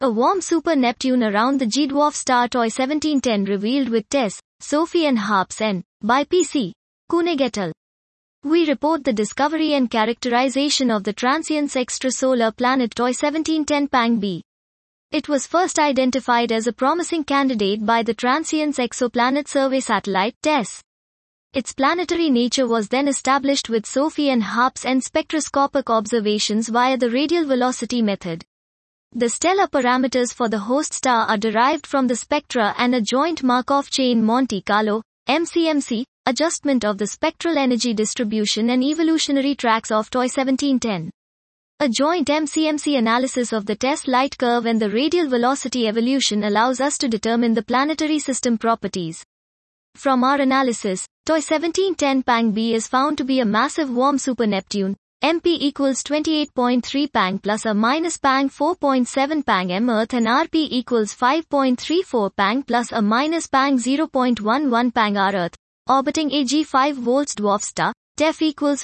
A warm super Neptune around the G-dwarf star TOI 1710 revealed with TESS, Sophie and Harps N. by P.C. Koenig et al. We report the discovery and characterization of the transients extrasolar planet TOI 1710 Pang-B. It was first identified as a promising candidate by the Transients Exoplanet Survey Satellite, TESS. Its planetary nature was then established with Sophie and Harps N spectroscopic observations via the radial velocity method. The stellar parameters for the host star are derived from the spectra and a joint Markov chain Monte Carlo, MCMC, adjustment of the spectral energy distribution and evolutionary tracks of TOI 1710. A joint MCMC analysis of the TESS light curve and the radial velocity evolution allows us to determine the planetary system properties. From our analysis, TOI 1710 Pang-B is found to be a massive warm super Neptune, MP equals 28.3 Pang plus or minus Pang 4.7 Pang M Earth and RP equals 5.34 Pang plus or minus Pang 0.11 Pang R Earth, orbiting a G5 volts dwarf star, TEF equals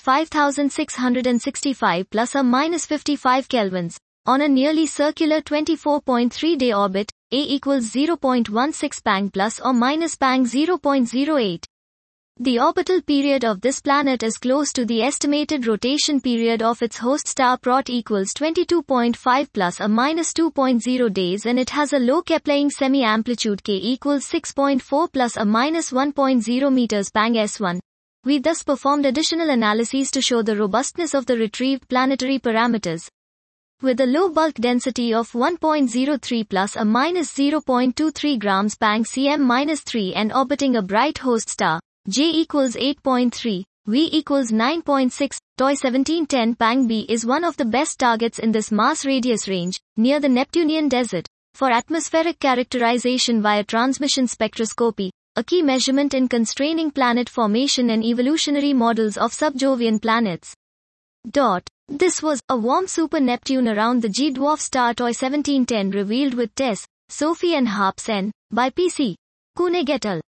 5665 plus or minus 55 kelvins, on a nearly circular 24.3-day orbit, A equals 0.16 Pang plus or minus Pang 0.08. The orbital period of this planet is close to the estimated rotation period of its host star Prot equals 22.5 plus or minus 2.0 days and it has a low Keplering semi-amplitude K equals 6.4 plus or minus 1.0 meters Pang S1. We thus performed additional analyses to show the robustness of the retrieved planetary parameters. With a low bulk density of 1.03 plus or minus 0.23 grams Pang cm-3 and orbiting a bright host star, J equals 8.3, V equals 9.6, TOI 1710 Pang-B is one of the best targets in this mass-radius range, near the Neptunian desert, for atmospheric characterization via transmission spectroscopy, a key measurement in constraining planet formation and evolutionary models of sub-Jovian planets. This was a warm super Neptune around the G-dwarf star TOI 1710 revealed with TESS, Sophie and Harps N. by P.C. Koenig et al.